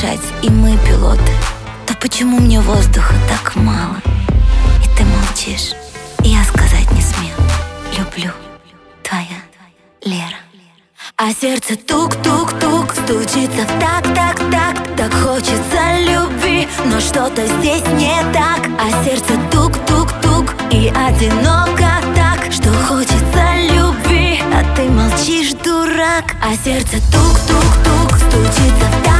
дышать, и мы пилоты. То почему мне воздуха так мало? И ты молчишь, и я сказать не смел. Люблю, твоя Лера. А сердце тук-тук-тук стучится в так-так-так. Так хочется любви, но что-то здесь не так. А сердце тук-тук-тук и одиноко так, что хочется любви, а ты молчишь, дурак. А сердце тук-тук-тук стучится в так.